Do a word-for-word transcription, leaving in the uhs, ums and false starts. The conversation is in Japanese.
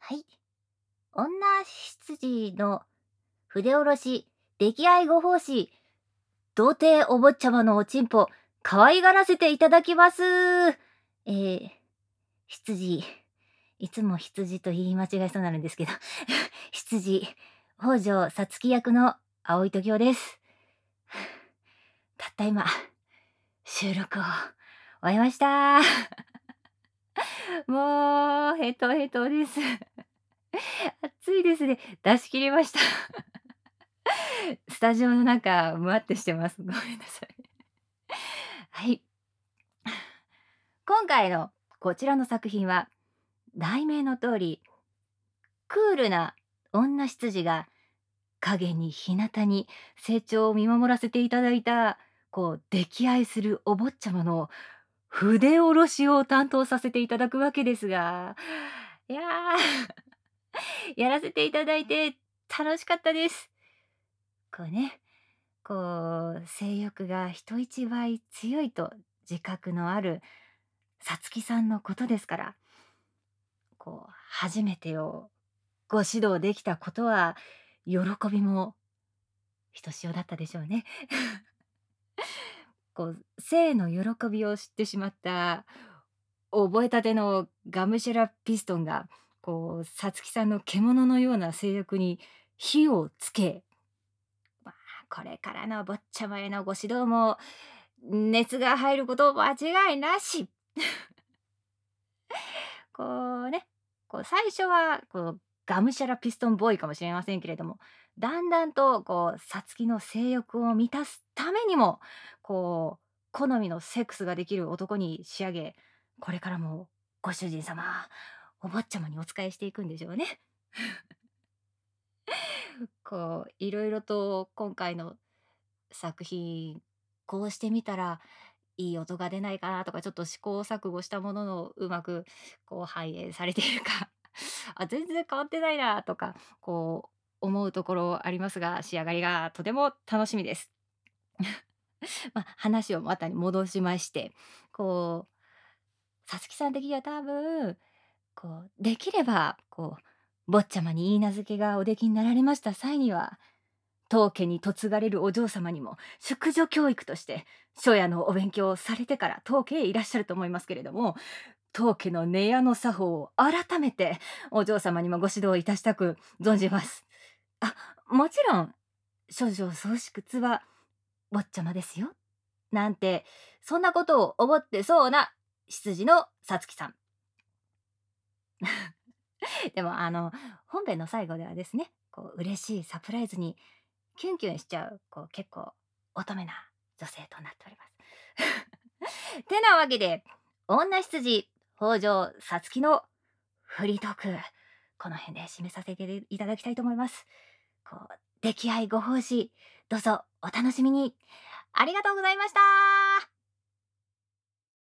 はい。女執事の筆下ろし、溺愛ご奉仕、童貞お坊ちゃまのおちんぽ、可愛がらせていただきます。えー、執事、いつも羊と言い間違えそうになるんですけど、執事、北条さつき役の青糸京です。たった今、収録を終えました。もう、ヘトヘトです。暑いですね。出し切りました。スタジオの中、むわってしてます。ごめんなさい。はい。今回のこちらの作品は、題名の通り、クールな女執事が影に日向に成長を見守らせていただいた、こう、溺愛するお坊ちゃまの筆下ろしを担当させていただくわけですが、いやー、やらせていただいて楽しかったです。こうね、こう、性欲が人一倍強いと自覚のあるさつきさんのことですから、こう、初めてをご指導できたことは、喜びもひとしおだったでしょうね。こう、性の喜びを知ってしまった覚えたてのガムシュラピストンが、こう、さつきさんの獣のような性欲に火をつけ、まあ、これからの坊ちゃまへのご指導も熱が入ること間違いなし。こうね、こう最初はこうがむしゃらピストンボーイかもしれませんけれども、だんだんとこうさつきの性欲を満たすためにも、こう好みのセックスができる男に仕上げ、これからもご主人様、お坊ちゃまにお仕えしていくんでしょうね。こういろいろと今回の作品、こうしてみたらいい音が出ないかなとか、ちょっと試行錯誤したもののうまくこう反映されているか、あ、全然変わってないなとか、こう思うところありますが、仕上がりがとても楽しみです。まあ、話をまたに戻しまして、こう、さつきさん的には多分、こう、できれば、こう、坊ちゃまに言い名付けがおできになられました際には、当家に嫁がれるお嬢様にも淑女教育として初夜のお勉強をされてから当家へいらっしゃると思いますけれども、当家の寝屋の作法を改めてお嬢様にもご指導いたしたく存じます。あ、もちろん処女葬式靴は坊ちゃまですよ。なんてそんなことを思ってそうな執事のさつきさん。でもあの本編の最後ではですね、こう嬉しいサプライズにキュンキュンしちゃう、こう結構乙女な女性となっております。てなわけで、女羊北条さつきのフリートーク、この辺で締めさせていただきたいと思います。こう、溺愛ご奉仕、どうぞお楽しみに。ありがとうございました。